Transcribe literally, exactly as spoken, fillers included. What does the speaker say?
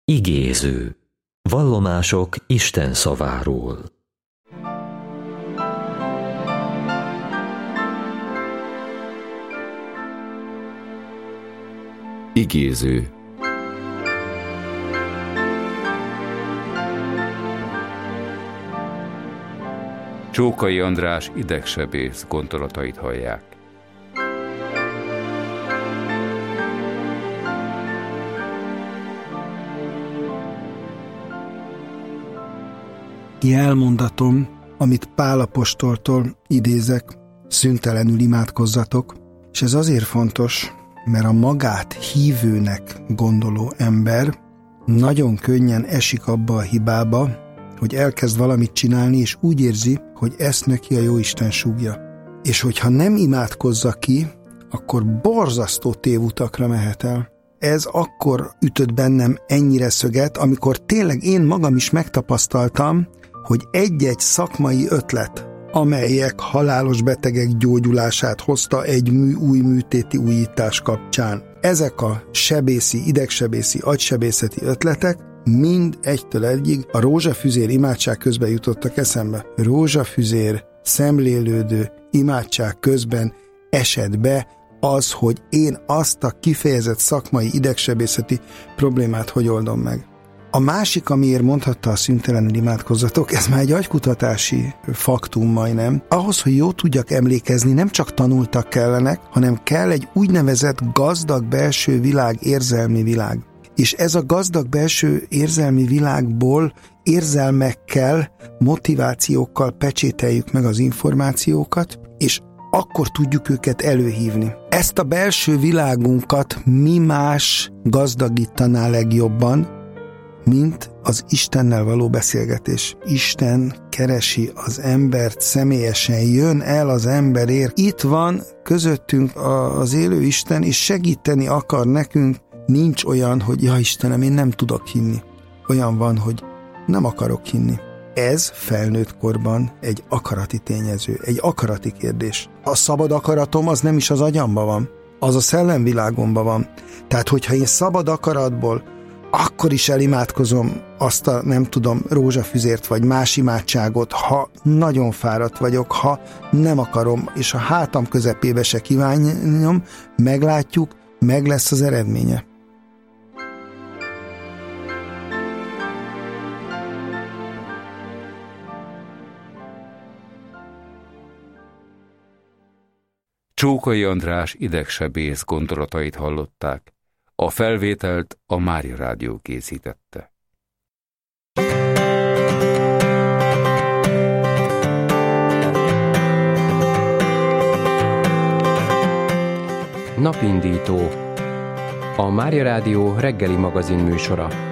Igéző. Vallomások Isten szaváról. Igéző. Csókai András idegsebész gondolatait hallják. Jelmondatom, amit Pál apostoltól idézek, szüntelenül imádkozzatok, és ez azért fontos, mert a magát hívőnek gondoló ember nagyon könnyen esik abba a hibába, hogy elkezd valamit csinálni, és úgy érzi, hogy ezt neki a Jóisten súgja. És hogyha nem imádkozza ki, akkor borzasztó tévutakra mehet el. Ez akkor ütött bennem ennyire szöget, amikor tényleg én magam is megtapasztaltam, hogy egy-egy szakmai ötlet, amelyek halálos betegek gyógyulását hozta egy mű, új műtéti újítás kapcsán. Ezek a sebészi, idegsebészi, agysebészeti ötletek mind egytől egyig a rózsafüzér imádság közben jutottak eszembe. Rózsafüzér, szemlélődő imádság közben esett be az, hogy én azt a kifejezett szakmai idegsebészeti problémát hogy oldom meg. A másik, amiért mondhatta a szüntelenül imádkozzatok, ez már egy agykutatási faktum majdnem. Ahhoz, hogy jól tudjak emlékezni, nem csak tanultak kellenek, hanem kell egy úgynevezett gazdag belső világ, érzelmi világ. És ez a gazdag belső érzelmi világból érzelmekkel, motivációkkal pecsételjük meg az információkat, és akkor tudjuk őket előhívni. Ezt a belső világunkat mi más gazdagítaná legjobban, mint az Istennel való beszélgetés. Isten keresi az embert személyesen, jön el az emberért. Itt van közöttünk az élő Isten, és segíteni akar nekünk. Nincs olyan, hogy ja Istenem, én nem tudok hinni. Olyan van, hogy nem akarok hinni. Ez felnőtt korban egy akarati tényező, egy akarati kérdés. A szabad akaratom az nem is az agyamba van, az a szellemvilágomban van. Tehát, hogyha én szabad akaratból akkor is elimádkozom azt a, nem tudom, rózsafüzért vagy más imádságot, ha nagyon fáradt vagyok, ha nem akarom, és a hátam közepébe se kívánjam, meglátjuk, meg lesz az eredménye. Csókai András idegsebész gondolatait hallották. A felvételt a Mária Rádió készítette. Napindító. A Mária Rádió reggeli magazin műsora.